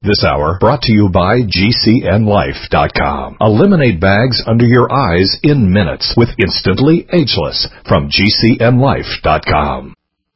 This hour brought to you by GCNLife.com. Eliminate bags under your eyes in minutes with Instantly Ageless from GCNLife.com.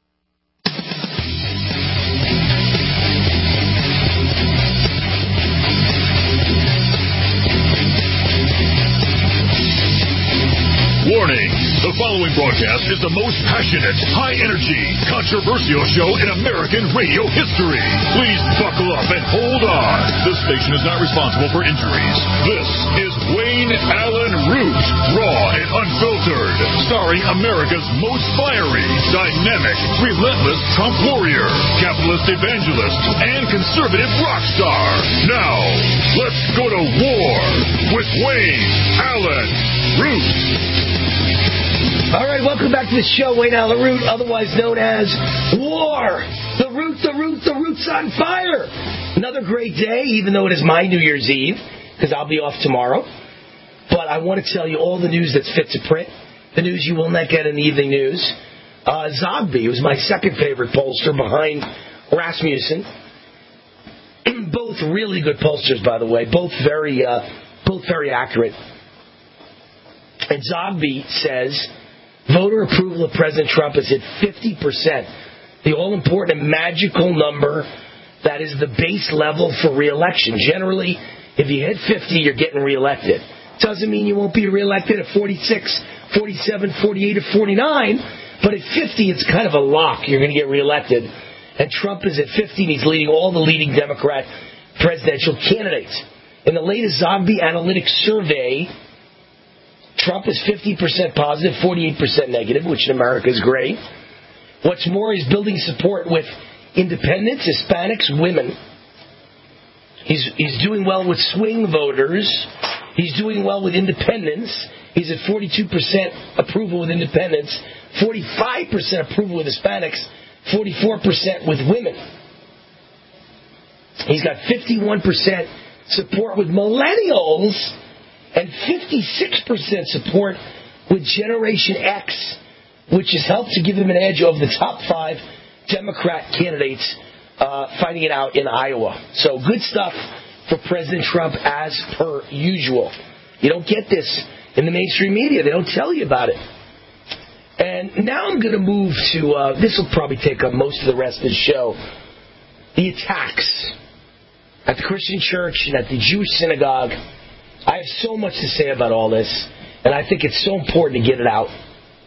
Warning! The following broadcast is the most passionate, high-energy, controversial show in American radio history. Please buckle up and hold on. This station is not responsible for injuries. This is Wayne Allen Root, raw and unfiltered, starring America's most fiery, dynamic, relentless Trump warrior, capitalist evangelist, and conservative rock star. Now, let's go to war with Wayne Allen Root. All right, welcome back to the show, Wayne Allen Root, otherwise known as War. The Root's on fire. Another great day, even though it is my New Year's Eve, because I'll be off tomorrow. But I want to tell you all the news that's fit to print, the news you will not get in the evening news. Zogby was my second favorite pollster behind Rasmussen. Both really good pollsters, by the way, both very accurate. And Zogby says voter approval of President Trump is at 50%, the all-important and magical number that is the base level for re-election. Generally, if you hit 50, you're getting re-elected. Doesn't mean you won't be re-elected at 46, 47, 48, or 49, but at 50, it's kind of a lock. You're going to get re-elected. And Trump is at 50, and he's leading all the leading Democrat presidential candidates. In the latest Zogby Analytics survey, Trump is 50% positive, 48% negative, which in America is great. What's more, he's building support with independents, Hispanics, women. He's doing well with swing voters. He's doing well with independents. He's at 42% approval with independents, 45% approval with Hispanics, 44% with women. He's got 51% support with millennials and 56% support with Generation X, which has helped to give him an edge over the top 5 Democrat candidates fighting it out in Iowa. So good stuff for President Trump as per usual. You don't get this in the mainstream media. They don't tell you about it. And now I'm going to move to, this will probably take up most of the rest of the show, the attacks at the Christian church and at the Jewish synagogue. I have so much to say about all this, and I think it's so important to get it out.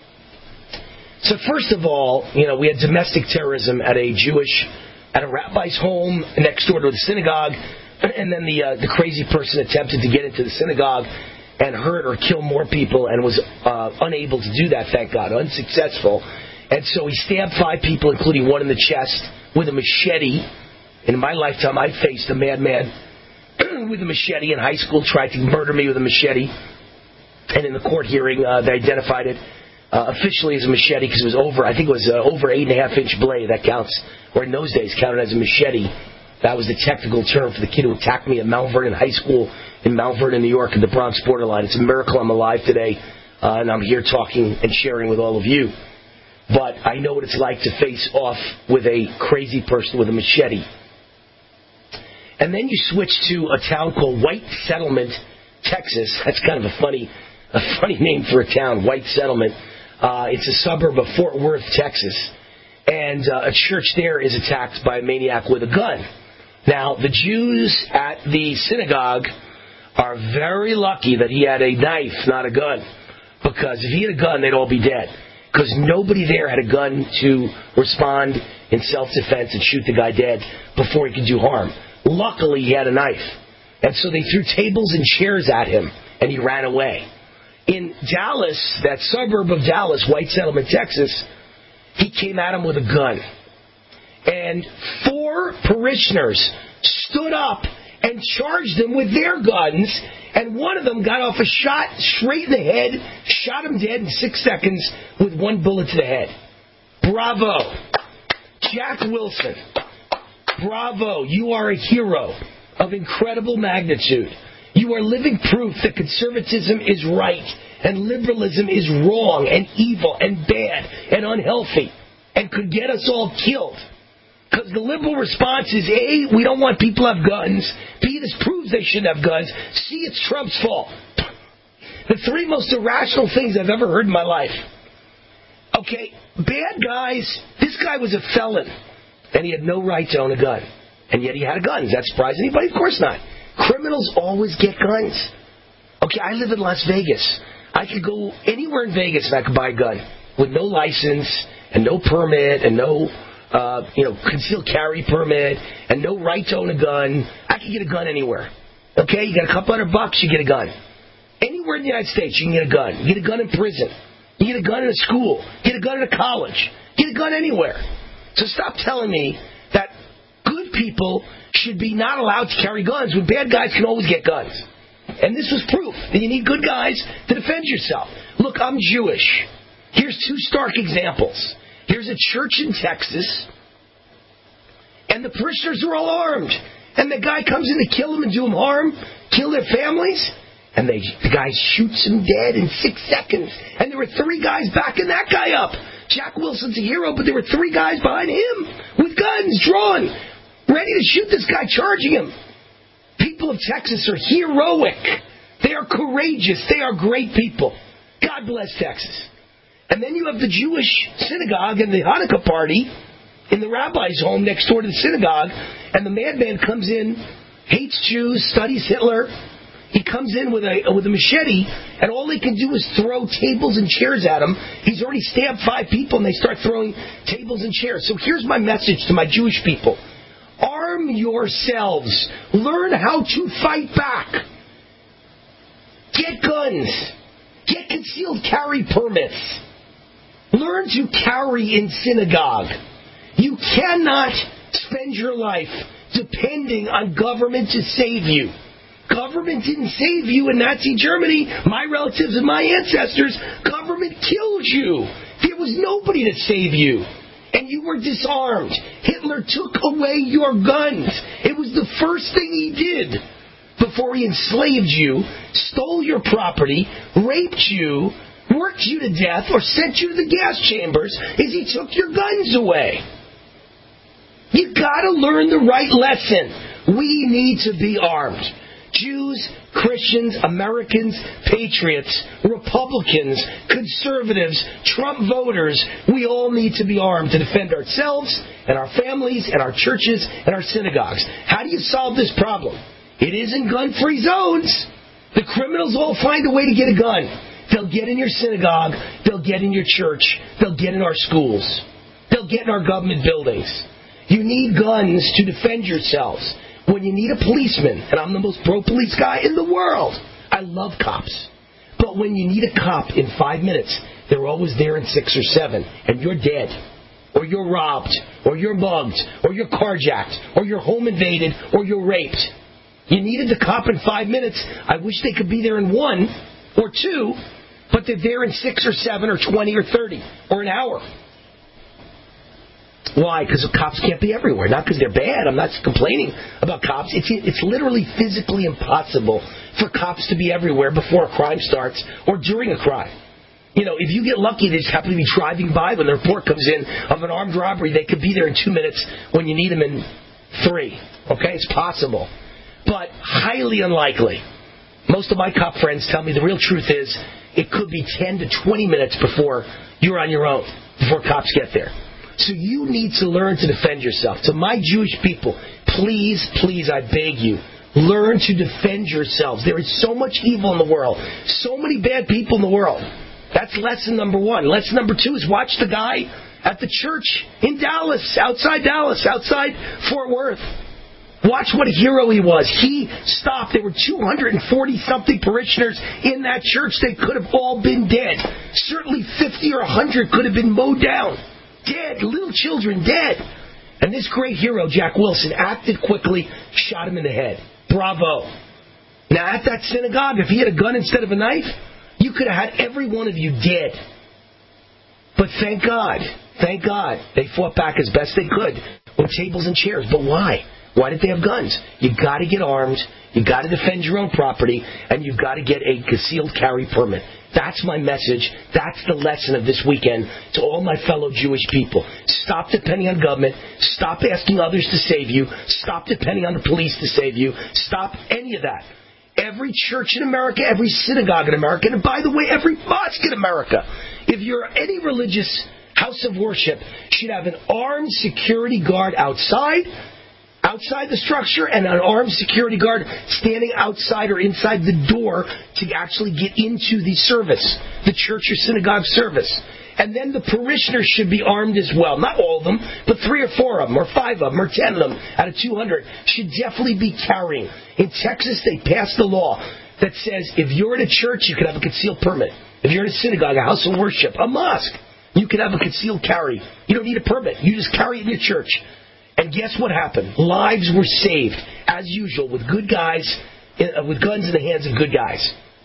So first of all, we had domestic terrorism at a rabbi's home next door to the synagogue, and then the crazy person attempted to get into the synagogue and hurt or kill more people and was unable to do that, thank God, unsuccessful. And so he stabbed 5 people, including one in the chest, with a machete. In my lifetime, I faced a madman with a machete in high school, tried to murder me with a machete. And in the court hearing, they identified it officially as a machete because it was over 8.5-inch blade. That counts, or in those days, counted as a machete. That was the technical term for the kid who attacked me at Mount Vernon High School in Mount Vernon, New York, at the Bronx borderline. It's a miracle I'm alive today, and I'm here talking and sharing with all of you. But I know what it's like to face off with a crazy person with a machete. And then you switch to a town called White Settlement, Texas. That's kind of a funny name for a town, White Settlement. It's a suburb of Fort Worth, Texas. And a church there is attacked by a maniac with a gun. Now, the Jews at the synagogue are very lucky that he had a knife, not a gun. Because if he had a gun, they'd all be dead. Because nobody there had a gun to respond in self-defense and shoot the guy dead before he could do harm. Luckily, he had a knife. And so they threw tables and chairs at him, and he ran away. In Dallas, that suburb of Dallas, White Settlement, Texas, he came at him with a gun. And 4 parishioners stood up and charged him with their guns, and one of them got off a shot straight in the head, shot him dead in 6 seconds with 1 bullet to the head. Bravo. Jack Wilson. Bravo, you are a hero of incredible magnitude. You are living proof that conservatism is right and liberalism is wrong and evil and bad and unhealthy and could get us all killed. Because the liberal response is, A, we don't want people to have guns. B, this proves they shouldn't have guns. C, it's Trump's fault. The three most irrational things I've ever heard in my life. Okay, bad guys. This guy was a felon, and he had no right to own a gun. And yet he had a gun. Does that surprise anybody? Of course not. Criminals always get guns. Okay, I live in Las Vegas. I could go anywhere in Vegas and I could buy a gun with no license and no permit and no concealed carry permit and no right to own a gun. I could get a gun anywhere. Okay, you got a couple $100, you get a gun. Anywhere in the United States, you can get a gun. You get a gun in prison. You get a gun in a school. Get a gun in a college. Get a gun anywhere. So stop telling me that good people should be not allowed to carry guns when bad guys can always get guns. And this was proof that you need good guys to defend yourself. Look, I'm Jewish. Here's two stark examples. Here's a church in Texas, and the parishioners are all armed. And the guy comes in to kill them and do them harm, kill their families. And the guy shoots him dead in 6 seconds. And there were 3 guys backing that guy up. Jack Wilson's a hero, but there were 3 guys behind him with guns drawn, ready to shoot this guy, charging him. People of Texas are heroic. They are courageous. They are great people. God bless Texas. And then you have the Jewish synagogue and the Hanukkah party in the rabbi's home next door to the synagogue. And the madman comes in, hates Jews, studies Hitler. He comes in with a machete, and all they can do is throw tables and chairs at him. He's already stabbed 5 people, and they start throwing tables and chairs. So here's my message to my Jewish people. Arm yourselves. Learn how to fight back. Get guns. Get concealed carry permits. Learn to carry in synagogue. You cannot spend your life depending on government to save you. Government didn't save you in Nazi Germany. My relatives and my ancestors, government killed you. There was nobody to save you. And you were disarmed. Hitler took away your guns. It was the first thing he did before he enslaved you, stole your property, raped you, worked you to death, or sent you to the gas chambers, is he took your guns away. You gotta learn the right lesson. We need to be armed. Jews, Christians, Americans, patriots, Republicans, conservatives, Trump voters, we all need to be armed to defend ourselves and our families and our churches and our synagogues. How do you solve this problem? It isn't gun-free zones. The criminals all find a way to get a gun. They'll get in your synagogue. They'll get in your church. They'll get in our schools. They'll get in our government buildings. You need guns to defend yourselves. When you need a policeman, and I'm the most pro-police guy in the world, I love cops. But when you need a cop in 5 minutes, they're always there in 6 or 7, and you're dead, or you're robbed, or you're mugged, or you're carjacked, or you're home invaded, or you're raped. You needed the cop in 5 minutes. I wish they could be there in 1 or 2, but they're there in 6 or 7 or 20 or 30 or an hour. Why? Because the cops can't be everywhere. Not because they're bad. I'm not complaining about cops. It's literally physically impossible for cops to be everywhere before a crime starts or during a crime. You know, if you get lucky, they just happen to be driving by when the report comes in of an armed robbery. They could be there in 2 minutes when you need them in 3. Okay? It's possible. But highly unlikely. Most of my cop friends tell me the real truth is it could be 10 to 20 minutes before you're on your own, before cops get there. So you need to learn to defend yourself. To my Jewish people, please, please, I beg you, learn to defend yourselves. There is so much evil in the world. So many bad people in the world. That's lesson number 1. Lesson number 2 is watch the guy at the church in Dallas, outside Fort Worth. Watch what a hero he was. He stopped. There were 240-something parishioners in that church. They could have all been dead. Certainly 50 or 100 could have been mowed down. Dead. Little children dead. And this great hero, Jack Wilson, acted quickly, shot him in the head. Bravo. Now, at that synagogue, if he had a gun instead of a knife, you could have had every one of you dead. But thank God, they fought back as best they could with tables and chairs. But why? Why did they have guns? You got to get armed, you got to defend your own property, and you've got to get a concealed carry permit. That's my message. That's the lesson of this weekend to all my fellow Jewish people. Stop depending on government. Stop asking others to save you. Stop depending on the police to save you. Stop any of that. Every church in America, every synagogue in America, and by the way, every mosque in America, if you're any religious house of worship, should have an armed security guard outside the structure and an armed security guard standing outside or inside the door to actually get into the service, the church or synagogue service. And then the parishioners should be armed as well. Not all of them, but 3 or 4 of them, or 5 of them, or 10 of them out of 200 should definitely be carrying. In Texas, they passed a law that says if you're at a church, you can have a concealed permit. If you're at a synagogue, a house of worship, a mosque, you can have a concealed carry. You don't need a permit. You just carry it in your church. And guess what happened? Lives were saved, as usual, with good guys, with guns in the hands of good guys.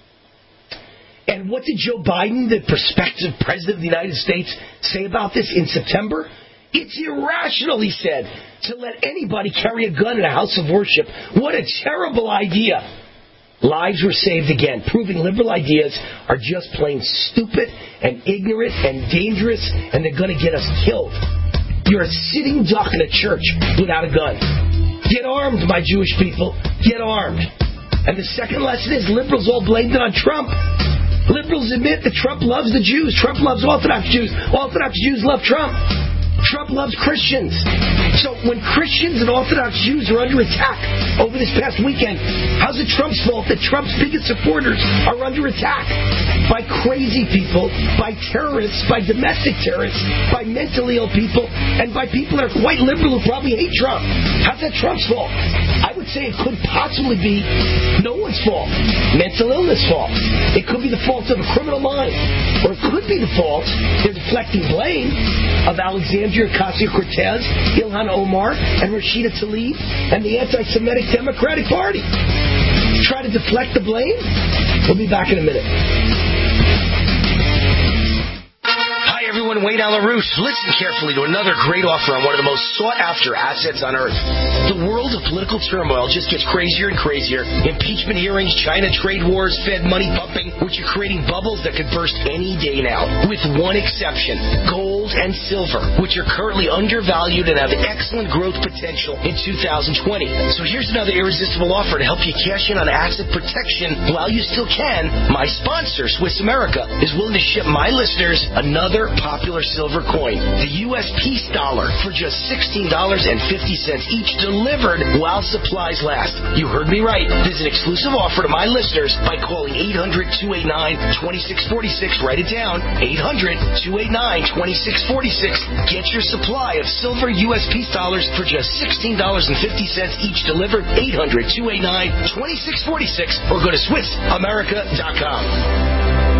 And what did Joe Biden, the prospective president of the United States, say about this in September? It's irrational, he said, to let anybody carry a gun in a house of worship. What a terrible idea. Lives were saved again, proving liberal ideas are just plain stupid and ignorant and dangerous, and they're going to get us killed. You're a sitting duck in a church without a gun. Get armed, my Jewish people. Get armed. And the second lesson is liberals all blamed it on Trump. Liberals admit that Trump loves the Jews. Trump loves Orthodox Jews. Orthodox Jews love Trump. Trump loves Christians. So when Christians and Orthodox Jews are under attack over this past weekend, how's it Trump's fault that Trump's biggest supporters are under attack? By crazy people, by terrorists, by domestic terrorists, by mentally ill people, and by people that are quite liberal who probably hate Trump. How's that Trump's fault? I would say it could possibly be no one's fault. Mental illness fault. It could be the fault of a criminal mind. Or it could be the fault, they're deflecting blame, of Alexandria Ocasio-Cortez, Ilhan Omar, and Rashida Tlaib, and the anti-Semitic Democratic Party. Try to deflect the blame? We'll be back in a minute. Hi everyone, Wayne Allyn Root. Listen carefully to another great offer on one of the most sought-after assets on earth. The world of political turmoil just gets crazier and crazier. Impeachment hearings, China trade wars, Fed money pumping, which are creating bubbles that could burst any day now. With one exception, gold and silver, which are currently undervalued and have excellent growth potential in 2020. So here's another irresistible offer to help you cash in on asset protection while you still can. My sponsor, Swiss America, is willing to ship my listeners another popular silver coin, the U.S. Peace Dollar, for just $16.50 each, delivered while supplies last. You heard me right. There's an exclusive offer to my listeners by calling 800-289-2646. Write it down, 800-289-2646. Get your supply of silver U.S. Peace Dollars for just $16.50 each, delivered, 800-289-2646, or go to SwissAmerica.com.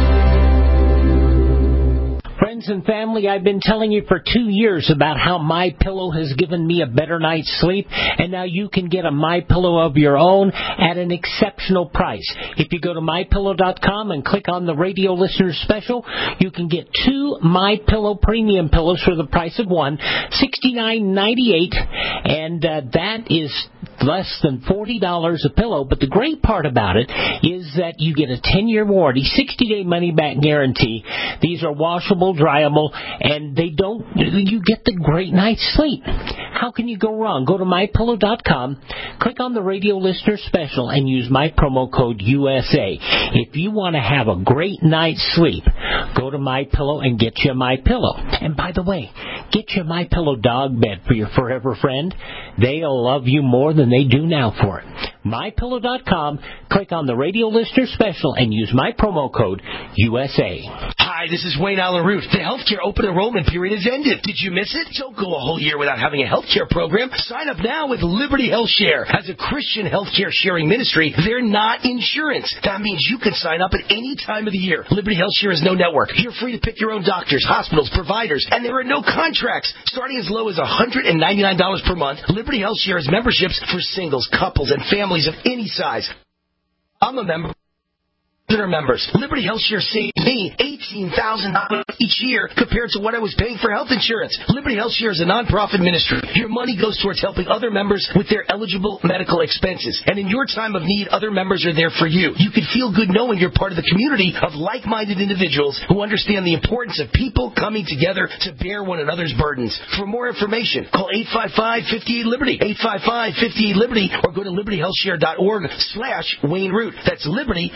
Friends and family, I've been telling you for 2 years about how MyPillow has given me a better night's sleep, and now you can get a MyPillow of your own at an exceptional price. If you go to MyPillow.com and click on the radio listener special, you can get 2 MyPillow premium pillows for the price of one, $69.98, and that is less than $40 a pillow. But the great part about it is that you get a 10-year warranty, 60-day money-back guarantee. These are washable, dryable, and you get the great night's sleep. How can you go wrong? Go to MyPillow.com, click on the radio listener special, and use my promo code USA. If you want to have a great night's sleep, go to MyPillow and get you a MyPillow. And by the way, get your MyPillow dog bed for your forever friend. They'll love you more than they do now for it. MyPillow.com, click on the radio listener special, and use my promo code USA. Hi, this is Wayne Allyn Root. The healthcare open enrollment period has ended. Did you miss it? Don't go a whole year without having a healthcare program. Sign up now with Liberty Health Share. As a Christian healthcare sharing ministry, they're not insurance. That means you can sign up at any time of the year. Liberty Health Share is no network. You're free to pick your own doctors, hospitals, providers, and there are no contracts. Starting as low as $199 per month, Liberty Health Share has memberships for singles, couples, and families of any size. I'm a member. members. Liberty HealthShare saved me $18,000 each year compared to what I was paying for health insurance. Liberty HealthShare is a nonprofit ministry. Your money goes towards helping other members with their eligible medical expenses. And in your time of need, other members are there for you. You can feel good knowing you're part of the community of like-minded individuals who understand the importance of people coming together to bear one another's burdens. For more information, call 855-58-LIBERTY, 855-58-LIBERTY, or go to libertyhealthshare.org/Wayne Root. That's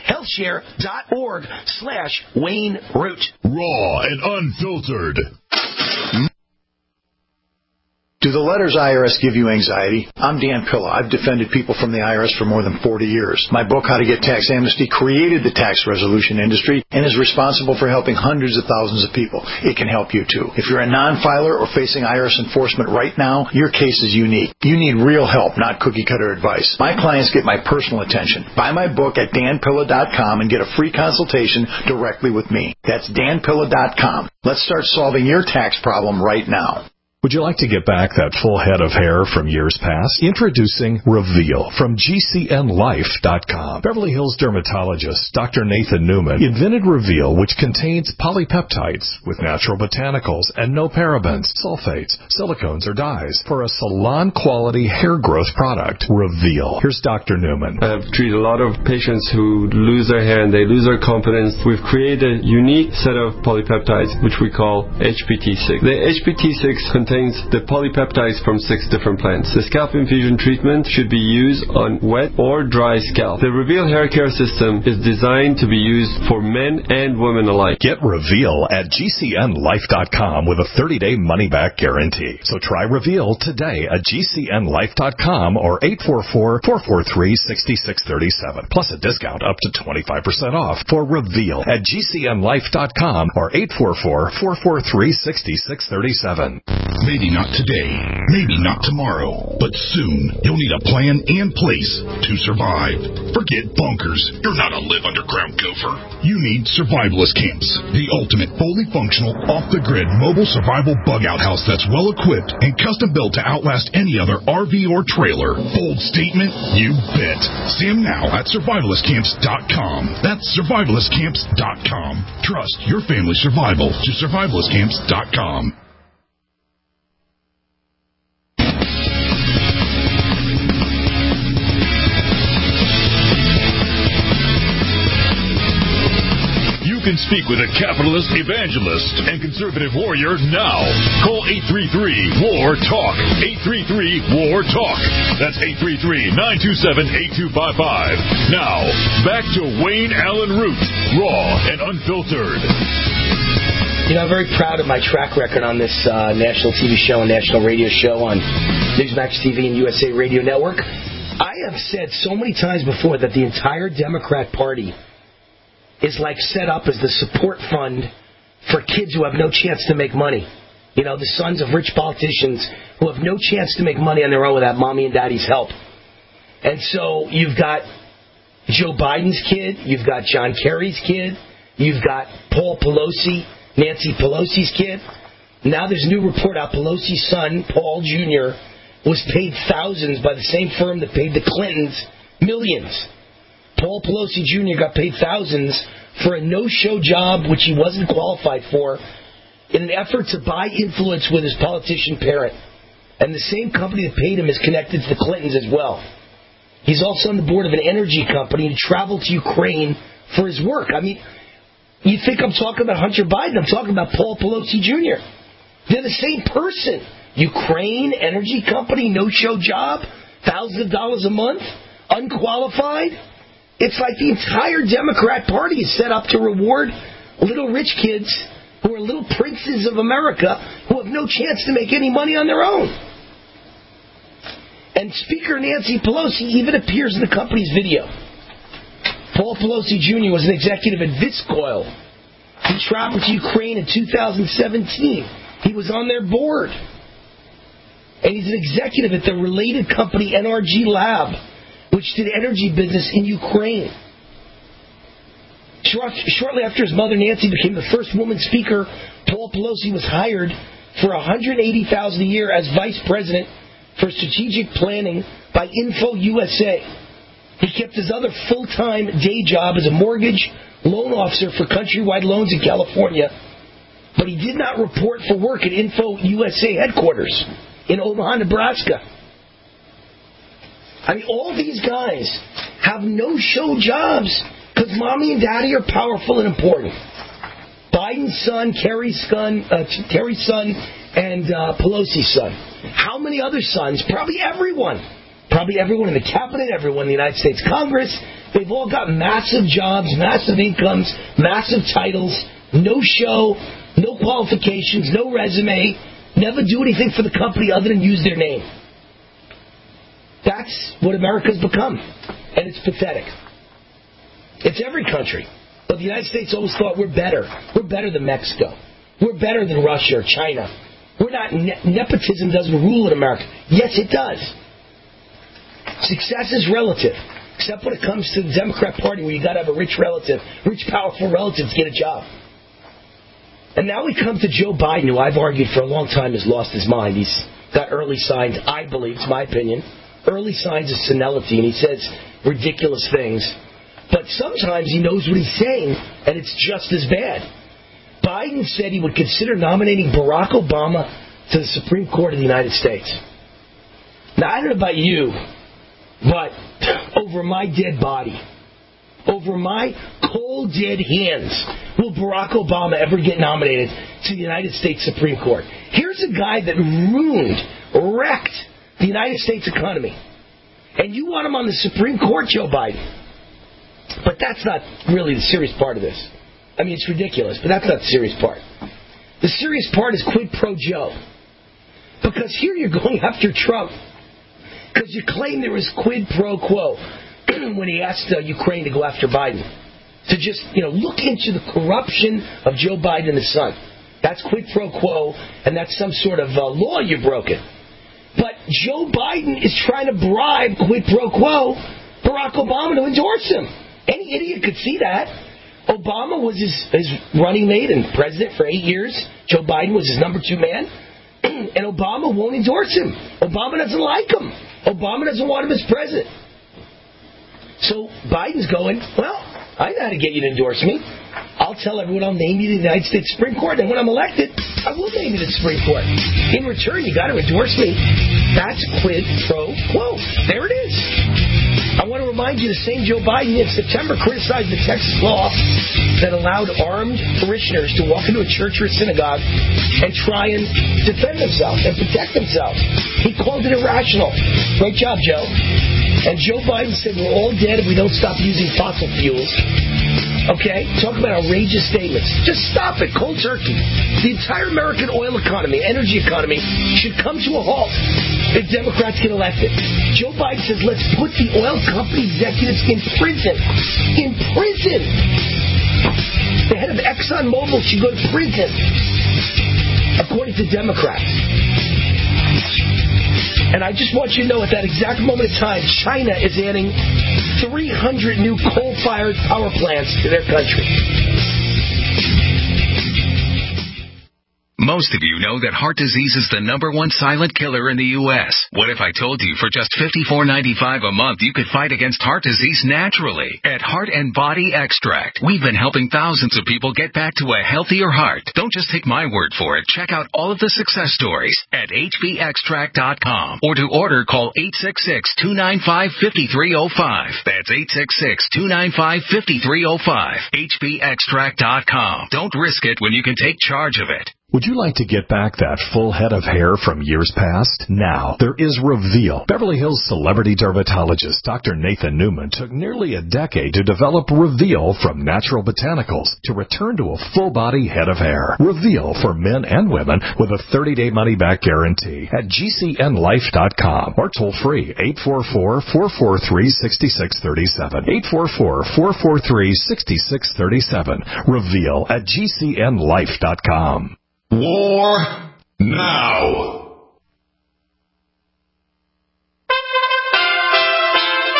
libertyhealthshare.org/Wayne Root. Raw and unfiltered. Do the letters IRS give you anxiety? I'm Dan Pilla. I've defended people from the IRS for more than 40 years. My book, How to Get Tax Amnesty, created the tax resolution industry and is responsible for helping hundreds of thousands of people. It can help you too. If you're a non-filer or facing IRS enforcement right now, your case is unique. You need real help, not cookie-cutter advice. My clients get my personal attention. Buy my book at danpilla.com and get a free consultation directly with me. That's danpilla.com. Let's start solving your tax problem right now. Would you like to get back that full head of hair from years past? Introducing Reveal from GCNLife.com. Beverly Hills dermatologist Dr. Nathan Newman invented Reveal, which contains polypeptides with natural botanicals and no parabens, sulfates, silicones, or dyes for a salon-quality hair growth product. Reveal. Here's Dr. Newman. I've treated a lot of patients who lose their hair and they lose their confidence. We've created a unique set of polypeptides, which we call HPT6. The HPT6 contains the polypeptides from 6 different plants. The scalp infusion treatment should be used on wet or dry scalp. The Reveal hair care system is designed to be used for men and women alike. Get Reveal at GCNLife.com with a 30-day money-back guarantee. So try Reveal today at GCNLife.com or 844-443-6637. Plus a discount up to 25% off for Reveal at GCNLife.com or 844-443-6637. Maybe not today, maybe not tomorrow, but soon you'll need a plan in place to survive. Forget bunkers. You're not a live underground gopher. You need survivalist camps, the ultimate fully functional, off-the-grid mobile survival bug-out house that's well-equipped and custom-built to outlast any other RV or trailer. Bold statement? You bet. See them now at survivalistcamps.com. That's survivalistcamps.com. Trust your family's survival to survivalistcamps.com. Can speak with a capitalist, evangelist, and conservative warrior now. Call 833-WAR-TALK. 833-WAR-TALK. That's 833-927-8255. Now, back to Wayne Allen Root, raw and unfiltered. You know, I'm very proud of my track record on this national TV show and national radio show on Newsmax TV and USA Radio Network. I have said so many times before that the entire Democrat Party is like set up as the support fund for kids who have no chance to make money. You know, the sons of rich politicians who have no chance to make money on their own without mommy and daddy's help. And so you've got Joe Biden's kid, you've got John Kerry's kid, you've got Paul Pelosi, Nancy Pelosi's kid. Now there's a new report out Pelosi's son, Paul Jr., was paid thousands by the same firm that paid the Clintons millions. Paul Pelosi Jr. got paid thousands for a no-show job which he wasn't qualified for in an effort to buy influence with his politician parent. And the same company that paid him is connected to the Clintons as well. He's also on the board of an energy company and traveled to Ukraine for his work. I mean, you think I'm talking about Hunter Biden. I'm talking about Paul Pelosi Jr. They're the same person. Ukraine, energy company, no-show job, thousands of dollars a month, unqualified. It's like the entire Democrat Party is set up to reward little rich kids who are little princes of America who have no chance to make any money on their own. And Speaker Nancy Pelosi even appears in the company's video. Paul Pelosi Jr. was an executive at Viscoil. He traveled to Ukraine in 2017. He was on their board. And he's an executive at the related company NRG Lab, which did energy business in Ukraine. Shortly after his mother Nancy became the first woman speaker, Paul Pelosi was hired for $180,000 a year as vice president for strategic planning by Info USA. He kept his other full-time day job as a mortgage loan officer for Countrywide Loans in California, but he did not report for work at Info USA headquarters in Omaha, Nebraska. I mean, all these guys have no-show jobs because mommy and daddy are powerful and important. Biden's son, Terry's son, and Pelosi's son. How many other sons? Probably everyone. Probably everyone in the cabinet, everyone in the United States Congress. They've all got massive jobs, massive incomes, massive titles, no show, no qualifications, no resume, never do anything for the company other than use their name. That's what America's become. And it's pathetic. It's every country. But the United States always thought we're better. We're better than Mexico. We're better than Russia or China. We're not. Nepotism doesn't rule in America. Yes, it does. Success is relative. Except when it comes to the Democrat Party where you got to have a rich relative, rich, powerful relative to get a job. And now we come to Joe Biden, who I've argued for a long time has lost his mind. He's got early signs, I believe, it's my opinion, early signs of senility, and he says ridiculous things. But sometimes he knows what he's saying, and it's just as bad. Biden said he would consider nominating Barack Obama to the Supreme Court of the United States. Now, I don't know about you, but over my dead body, over my cold, dead hands, will Barack Obama ever get nominated to the United States Supreme Court? Here's a guy that wrecked the United States economy. And you want him on the Supreme Court, Joe Biden. But that's not really the serious part of this. I mean, it's ridiculous, but that's not the serious part. The serious part is quid pro Joe. Because here you're going after Trump. Because you claim there was quid pro quo when he asked Ukraine to go after Biden. To just, look into the corruption of Joe Biden and his son. That's quid pro quo, and that's some sort of law you've broken. But Joe Biden is trying to bribe quid pro quo Barack Obama to endorse him. Any idiot could see that. Obama was his running mate and president for 8 years. Joe Biden was his number 2 man. And Obama won't endorse him. Obama doesn't like him. Obama doesn't want him as president. So Biden's going, well, I know how to get you to endorse me. I'll tell everyone I'll name you to the United States Supreme Court. And when I'm elected, I will name you to the Supreme Court. In return, you got to endorse me. That's quid pro quo. There it is. I want to remind you, the same Joe Biden in September criticized the Texas law that allowed armed parishioners to walk into a church or a synagogue and try and defend themselves and protect themselves. He called it irrational. Great job, Joe. And Joe Biden said we're all dead if we don't stop using fossil fuels. Okay? Talk about outrageous statements. Just stop it. Cold turkey. The entire American oil economy, energy economy, should come to a halt if Democrats get elected. Joe Biden says let's put the oil company executives in prison. In prison! The head of ExxonMobil should go to prison, according to Democrats. And I just want you to know at that exact moment in time, China is adding 300 new coal-fired power plants to their country. Most of you know that heart disease is the #1 silent killer in the U.S. What if I told you for just $54.95 a month you could fight against heart disease naturally? At Heart and Body Extract, we've been helping thousands of people get back to a healthier heart. Don't just take my word for it. Check out all of the success stories at hbextract.com. Or to order, call 866-295-5305. That's 866-295-5305. hbextract.com. Don't risk it when you can take charge of it. Would you like to get back that full head of hair from years past? Now, there is Reveal. Beverly Hills celebrity dermatologist Dr. Nathan Newman took nearly a decade to develop Reveal from natural botanicals to return to a full-body head of hair. Reveal for men and women with a 30-day money-back guarantee at gcnlife.com or toll-free 844-443-6637. 844-443-6637. Reveal at gcnlife.com. War now.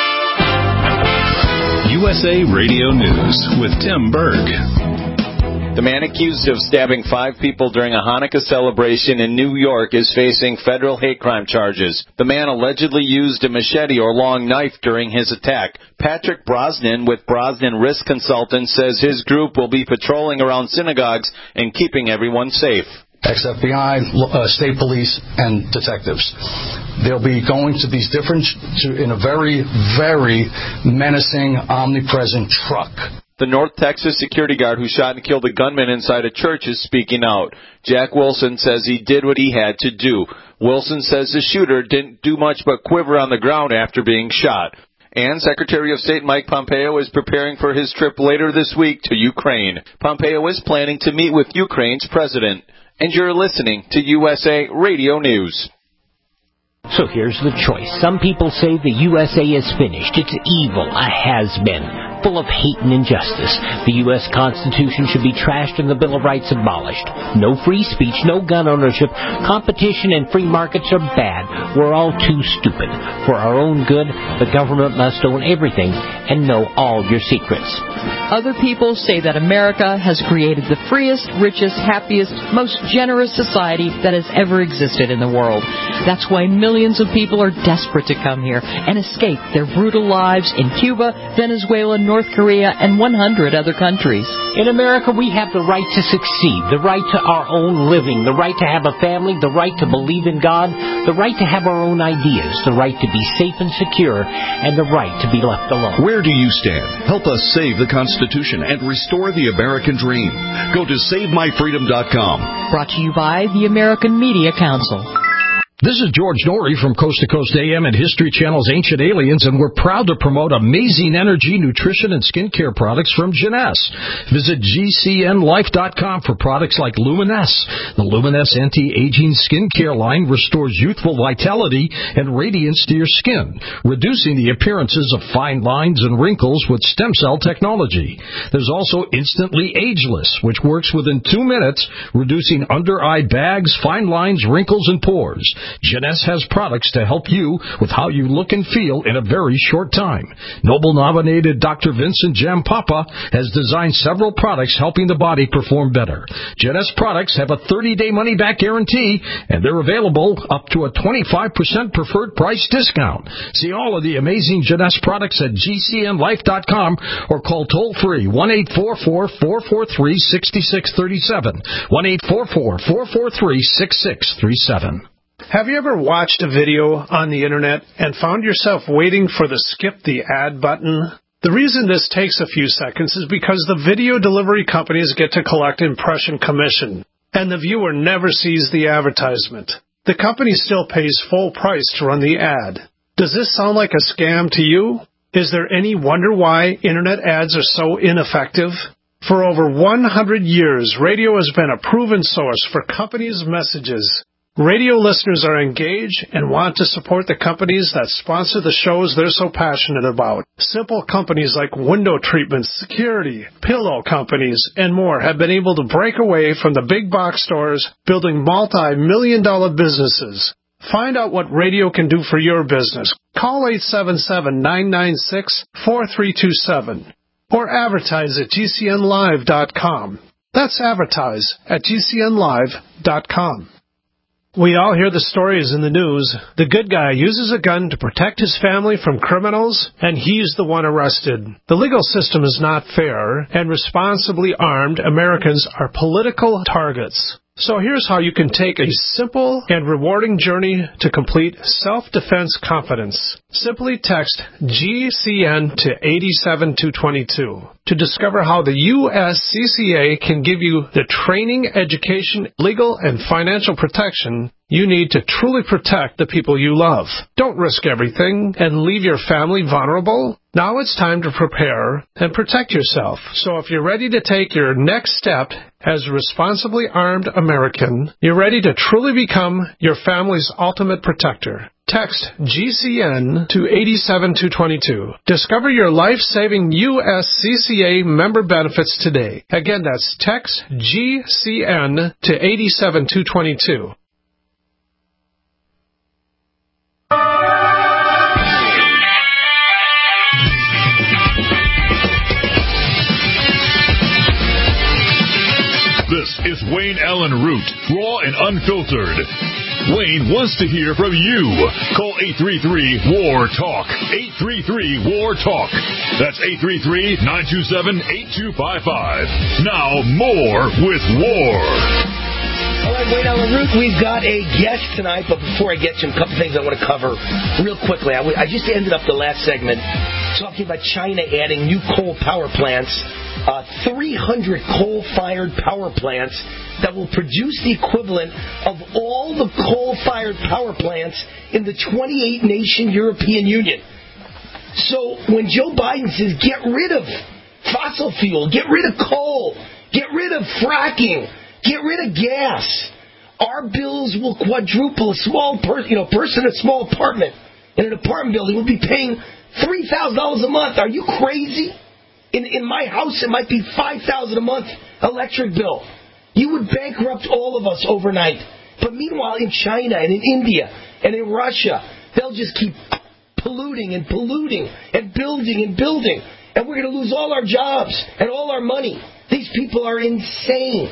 USA Radio News with Tim Berg. The man accused of stabbing 5 people during a Hanukkah celebration in New York is facing federal hate crime charges. The man allegedly used a machete or long knife during his attack. Patrick Brosnan with Brosnan Risk Consultants says his group will be patrolling around synagogues and keeping everyone safe. Ex-FBI, state police, and detectives. They'll be going to these different, in a very, very menacing, omnipresent truck. The North Texas security guard who shot and killed a gunman inside a church is speaking out. Jack Wilson says he did what he had to do. Wilson says the shooter didn't do much but quiver on the ground after being shot. And Secretary of State Mike Pompeo is preparing for his trip later this week to Ukraine. Pompeo is planning to meet with Ukraine's president. And you're listening to USA Radio News. So here's the choice. Some people say the USA is finished. It's evil, a has-been, full of hate and injustice. The U.S. Constitution should be trashed and the Bill of Rights abolished. No free speech, no gun ownership. Competition and free markets are bad. We're all too stupid. For our own good, the government must own everything and know all your secrets. Other people say that America has created the freest, richest, happiest, most generous society that has ever existed in the world. That's why millions of people are desperate to come here and escape their brutal lives in Cuba, Venezuela, North Korea, and 100 other countries. In America, we have the right to succeed, the right to our own living, the right to have a family, the right to believe in God, the right to have our own ideas, the right to be safe and secure, and the right to be left alone. Where do you stand? Help us save the Constitution and restore the American dream. Go to SaveMyFreedom.com. Brought to you by the American Media Council. This is George Norrie from Coast to Coast AM and History Channel's Ancient Aliens, and we're proud to promote amazing energy, nutrition, and skincare products from Jeunesse. Visit GCNLife.com for products like Luminesse. The Luminesse anti-aging skincare line restores youthful vitality and radiance to your skin, reducing the appearances of fine lines and wrinkles with stem cell technology. There's also Instantly Ageless, which works within 2 minutes, reducing under-eye bags, fine lines, wrinkles, and pores. Jeunesse has products to help you with how you look and feel in a very short time. Nobel-nominated Dr. Vincent Jampapa has designed several products helping the body perform better. Jeunesse products have a 30-day money-back guarantee, and they're available up to a 25% preferred price discount. See all of the amazing Jeunesse products at GCNLife.com or call toll-free 1-844-443-6637, 1-844-443-6637. Have you ever watched a video on the internet and found yourself waiting for the skip the ad button? The reason this takes a few seconds is because the video delivery companies get to collect impression commission, and the viewer never sees the advertisement. The company still pays full price to run the ad. Does this sound like a scam to you? Is there any wonder why internet ads are so ineffective? For over 100 years, radio has been a proven source for companies' messages. Radio listeners are engaged and want to support the companies that sponsor the shows they're so passionate about. Simple companies like window treatments, security, pillow companies, and more have been able to break away from the big box stores, building multi-million-dollar businesses. Find out what radio can do for your business. Call 877-996-4327 or advertise at GCNLive.com. That's advertise at GCNLive.com. We all hear the stories in the news. The good guy uses a gun to protect his family from criminals, and he's the one arrested. The legal system is not fair, and responsibly armed Americans are political targets. So here's how you can take a simple and rewarding journey to complete self-defense confidence. Simply text GCN to 87222 to discover how the USCCA can give you the training, education, legal, and financial protection you need to truly protect the people you love. Don't risk everything and leave your family vulnerable. Now it's time to prepare and protect yourself. So if you're ready to take your next step as a responsibly armed American, you're ready to truly become your family's ultimate protector. Text GCN to 87222. Discover your life-saving USCCA member benefits today. Again, that's text GCN to 87222. is Wayne Allen Root, raw and unfiltered. Wayne wants to hear from you. Call 833-WAR-TALK. 833-WAR-TALK. That's 833-927-8255. Now more with War. All right, Wayne Allen Root, we've got a guest tonight, but before I get to him, a couple things I want to cover real quickly. I just ended up the last segment talking about China adding new coal power plants, 300 coal-fired power plants that will produce the equivalent of all the coal-fired power plants in the 28-nation European Union. So when Joe Biden says, get rid of fossil fuel, get rid of coal, get rid of fracking, get rid of gas, our bills will quadruple. A small person in a small apartment, in an apartment building, will be paying $3,000 a month. Are you crazy? In my house, it might be $5,000 a month electric bill. You would bankrupt all of us overnight. But meanwhile, in China and in India and in Russia, they'll just keep polluting and polluting and building and building. And we're going to lose all our jobs and all our money. These people are insane.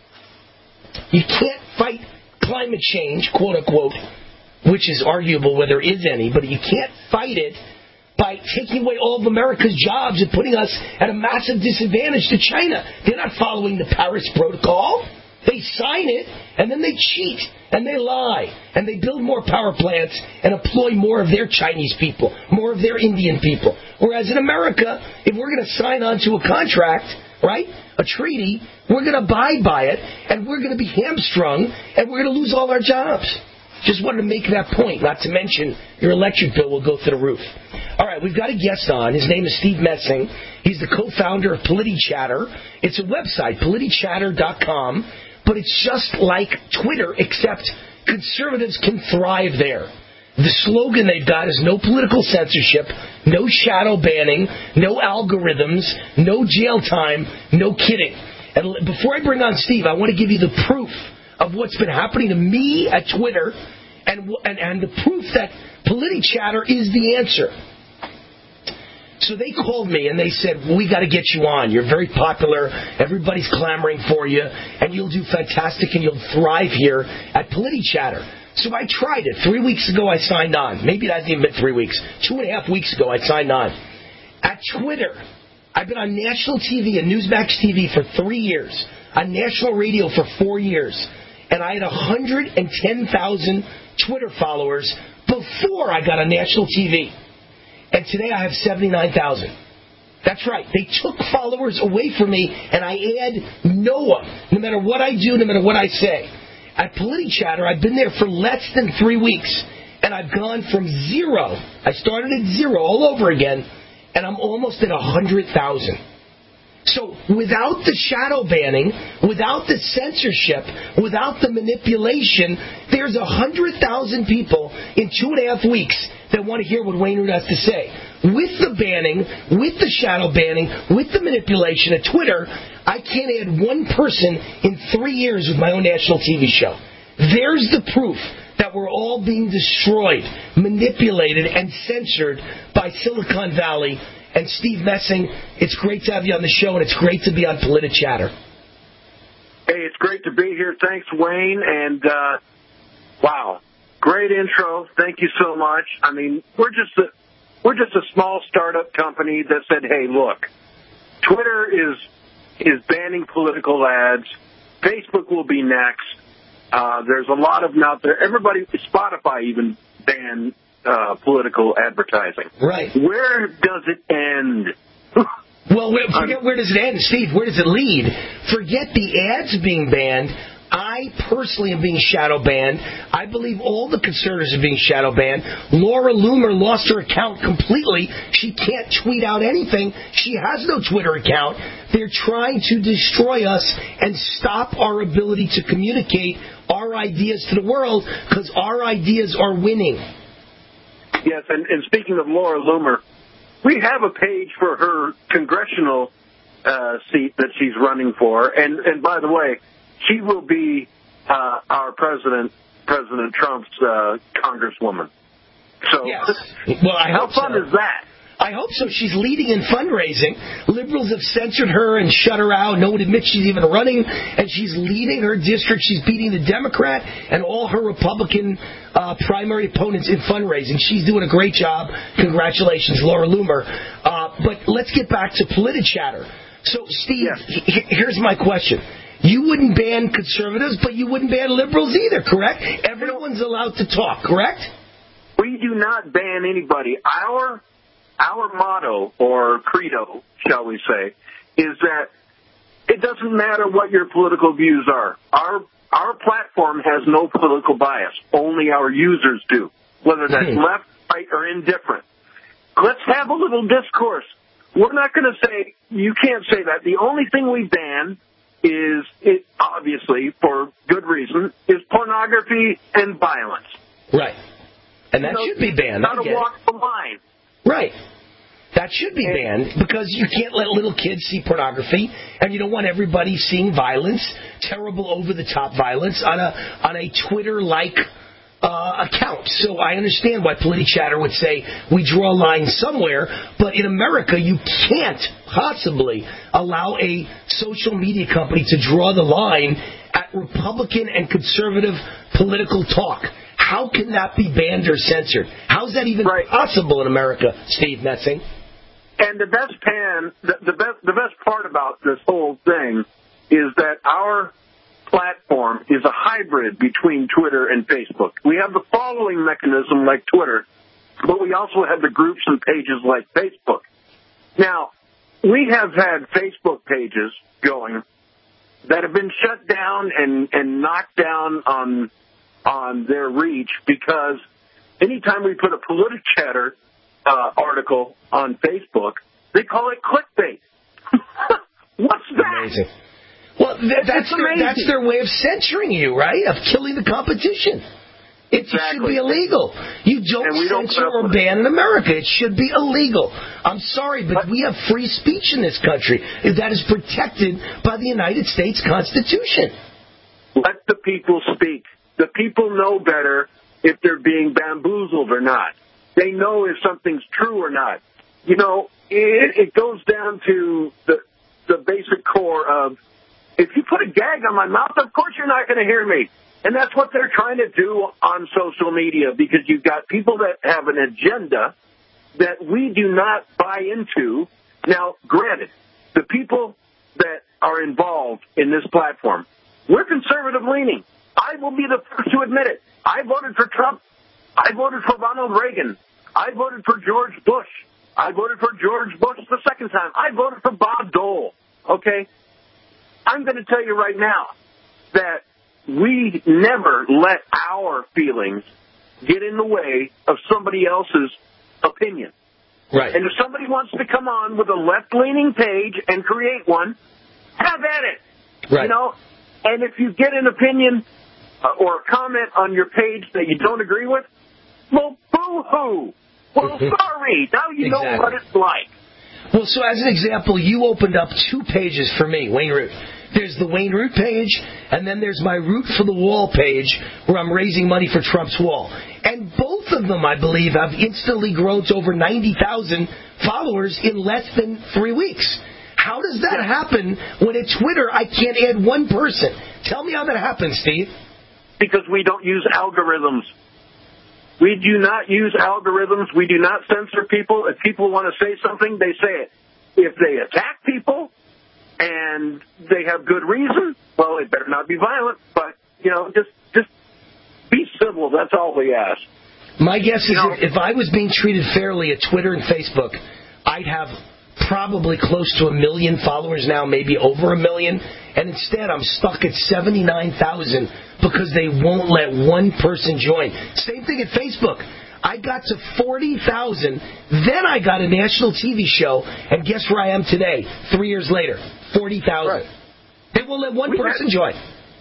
You can't fight climate change, quote unquote, which is arguable whether there is any, but you can't fight it by taking away all of America's jobs and putting us at a massive disadvantage to China. They're not following the Paris Protocol. They sign it, and then they cheat, and they lie, and they build more power plants and employ more of their Chinese people, more of their Indian people. Whereas in America, if we're going to sign on to a contract, right, a treaty, we're going to abide by it, and we're going to be hamstrung, and we're going to lose all our jobs. Just wanted to make that point, not to mention your electric bill will go through the roof. All right, we've got a guest on. His name is Steve Messing. He's the co-founder of PolitiChatter. It's a website, politichatter.com, but it's just like Twitter, except conservatives can thrive there. The slogan they've got is no political censorship, no shadow banning, no algorithms, no jail time, no kidding. And before I bring on Steve, I want to give you the proof of what's been happening to me at Twitter and the proof that PolitiChatter is the answer. So they called me and they said, we got to get you on. You're very popular. Everybody's clamoring for you. And you'll do fantastic and you'll thrive here at PolitiChatter. So I tried it. 3 weeks ago I signed on. Maybe it hasn't even been 3 weeks. 2.5 weeks ago I signed on. At Twitter, I've been on national TV and Newsmax TV for 3 years. On national radio for 4 years. And I had 110,000 Twitter followers before I got on national TV. And today I have 79,000. That's right. They took followers away from me, and I add Noah, no matter what I do, no matter what I say. At PolitiChatter, I've been there for less than 3 weeks, and I've gone from 0. I started at 0 all over again, and I'm almost at 100,000. So without the shadow banning, without the censorship, without the manipulation, there's 100,000 people in 2.5 weeks that want to hear what Wayne Root has to say. With the banning, with the shadow banning, with the manipulation at Twitter, I can't add one person in 3 years with my own national TV show. There's the proof that we're all being destroyed, manipulated, and censored by Silicon Valley. And Steve Messing, it's great to have you on the show, and it's great to be on PolitiChatter. Hey, it's great to be here. Thanks, Wayne. And, wow, great intro. Thank you so much. I mean, we're just a small startup company that said, hey, look, Twitter is banning political ads. Facebook will be next. There's a lot of them out there. Spotify even banned political advertising. Right. Where does it end? Well, forget where does it end, Steve. Where does it lead? Forget the ads being banned. I personally am being shadow banned. I believe all the conservatives are being shadow banned. Laura Loomer lost her account completely. She can't tweet out anything. She has no Twitter account. They're trying to destroy us and stop our ability to communicate our ideas to the world because our ideas are winning. Yes, and speaking of Laura Loomer, we have a page for her congressional seat that she's running for. And by the way, she will be our President Trump's congresswoman. So, yes. Well, I how hope fun so. is that? I hope so. She's leading in fundraising. Liberals have censored her and shut her out. No one admits she's even running. And she's leading her district. She's beating the Democrat and all her Republican primary opponents in fundraising. She's doing a great job. Congratulations, Laura Loomer. But let's get back to PolitiChatter. So, Steve, here's my question. You wouldn't ban conservatives, but you wouldn't ban liberals either, correct? Everyone's allowed to talk, correct? We do not ban anybody. Our motto, or credo, shall we say, is that it doesn't matter what your political views are. Our platform has no political bias. Only our users do, whether that's left, right, or indifferent. Let's have a little discourse. We're not going to say, you can't say that. The only thing we ban is, obviously, for good reason, is pornography and violence. Right. And that should be banned. Not to walk the line. Right. That should be banned because you can't let little kids see pornography, and you don't want everybody seeing violence, terrible over-the-top violence, on a Twitter-like account. So I understand why PolitiChatter would say we draw a line somewhere, but in America you can't possibly allow a social media company to draw the line at Republican and conservative political talk. How can that be banned or censored? How is that even possible in America, Steve Metzing? And the best part about this whole thing is that our platform is a hybrid between Twitter and Facebook. We have the following mechanism like Twitter, but we also have the groups and pages like Facebook. Now, we have had Facebook pages going that have been shut down and knocked down on their reach because anytime we put a PolitiChatter article on Facebook, they call it clickbait. What's that? Amazing. Well, that's their way of censoring you, right? Of killing the competition. It should be illegal. You don't censor or ban in America. It should be illegal. I'm sorry, but we have free speech in this country that is protected by the United States Constitution. Let the people speak. The people know better if they're being bamboozled or not. They know if something's true or not. You know, it goes down to the basic core of, if you put a gag on my mouth, of course you're not going to hear me. And that's what they're trying to do on social media, because you've got people that have an agenda that we do not buy into. Now, granted, the people that are involved in this platform, we're conservative-leaning. I will be the first to admit it. I voted for Trump. I voted for Ronald Reagan. I voted for George Bush. I voted for George Bush the second time. I voted for Bob Dole. Okay? I'm going to tell you right now that we never let our feelings get in the way of somebody else's opinion. Right. And if somebody wants to come on with a left-leaning page and create one, have at it. Right. You know? And if you get an opinion or a comment on your page that you don't agree with, well, boo-hoo. Well, sorry. Now you know what it's like. Well, so as an example, you opened up 2 pages for me, Wayne Root. There's the Wayne Root page, and then there's my Root for the Wall page, where I'm raising money for Trump's wall. And both of them, I believe, have instantly grown to over 90,000 followers in less than 3 weeks. How does that happen when at Twitter I can't add one person? Tell me how that happens, Steve. Because we don't use algorithms. We do not use algorithms. We do not censor people. If people want to say something, they say it. If they attack people and they have good reason, well, it better not be violent. But, you know, just be civil. That's all we ask. My guess is if I was being treated fairly at Twitter and Facebook, I'd have probably close to 1 million followers now, maybe over 1 million. And instead, I'm stuck at 79,000 because they won't let one person join. Same thing at Facebook. I got to 40,000. Then I got a national TV show. And guess where I am today, 3 years later? 40,000. Right. They won't let one person join.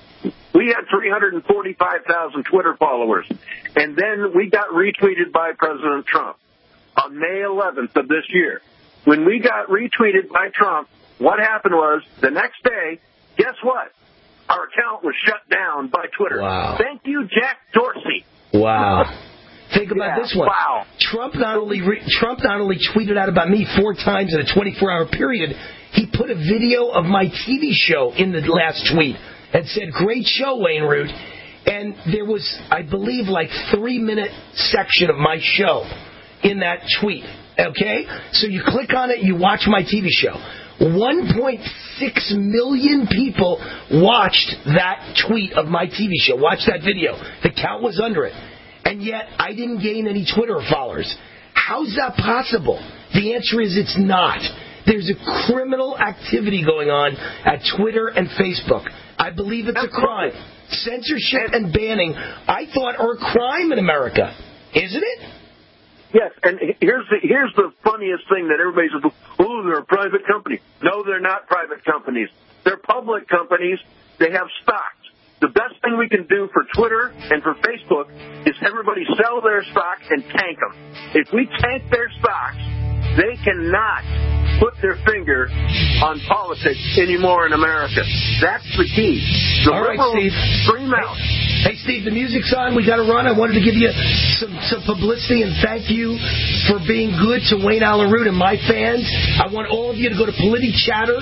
We had 345,000 Twitter followers. And then we got retweeted by President Trump on May 11th of this year. When we got retweeted by Trump, what happened was the next day, guess what? Our account was shut down by Twitter. Wow. Thank you, Jack Dorsey. Wow. Think about this one. Wow. Trump not only tweeted out about me 4 times in a 24-hour period, he put a video of my TV show in the last tweet and said, "Great show, Wayne Root." And there was, I believe, like 3-minute section of my show in that tweet. Okay? So you click on it, you watch my TV show. 1.6 million people watched that tweet of my TV show, watched that video. The count was under it. And yet, I didn't gain any Twitter followers. How's that possible? The answer is it's not. There's a criminal activity going on at Twitter and Facebook. I believe it's a crime. Censorship and banning, I thought, are a crime in America. Isn't it? Yes, and here's the funniest thing that everybody says, "Oh, they're a private company." No, they're not private companies. They're public companies. They have stocks. The best thing we can do for Twitter and for Facebook is everybody sell their stock and tank them. If we tank their stocks, they cannot put their finger on politics anymore in America. That's the key. The All right, liberals Steve. scream out. Hey, Steve, the music's on. We got to run. I wanted to give you some publicity and thank you for being good to Wayne Allen Root and my fans. I want all of you to go to PolitiChatter,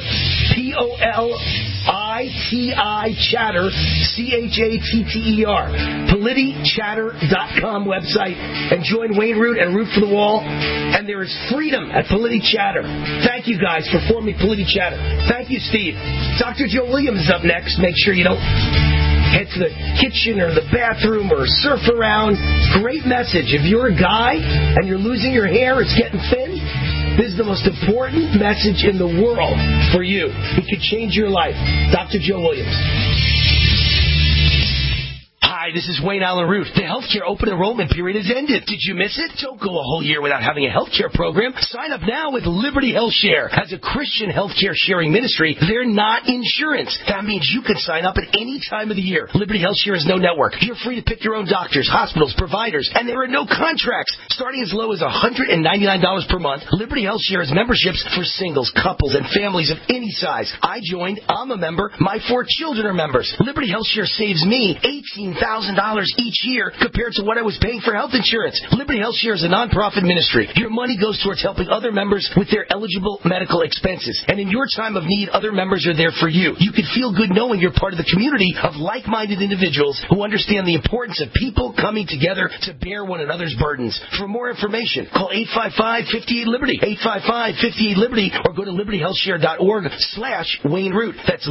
POLITI Chatter, CHATTER, PolitiChatter.com website, and join Wayne Root and Root for the Wall. And there is freedom at PolitiChatter. Thank you guys for forming PolitiChatter. Thank you, Steve. Dr. Joe Williams is up next. Make sure you don't head to the kitchen or the bathroom or surf around. Great message. If you're a guy and you're losing your hair, it's getting thin, this is the most important message in the world for you. It could change your life. Dr. Joe Williams. Hi, this is Wayne Allen Root. The healthcare open enrollment period has ended. Did you miss it? Don't go a whole year without having a healthcare program. Sign up now with Liberty Health Share. As a Christian healthcare sharing ministry, they're not insurance. That means you can sign up at any time of the year. Liberty Health Share is no network. You're free to pick your own doctors, hospitals, providers, and there are no contracts. Starting as low as $199 per month, Liberty Health Share has memberships for singles, couples, and families of any size. I joined. I'm a member. My 4 children are members. Liberty Health Share saves me $18,000 each year compared to what I was paying for health insurance. Liberty Health Share is a nonprofit ministry. Your money goes towards helping other members with their eligible medical expenses. And in your time of need, other members are there for you. You can feel good knowing you're part of the community of like-minded individuals who understand the importance of people coming together to bear one another's burdens. For more information, call 855-58-LIBERTY, 855-58-LIBERTY, or go to libertyhealthshare.org/Wayne Root. That's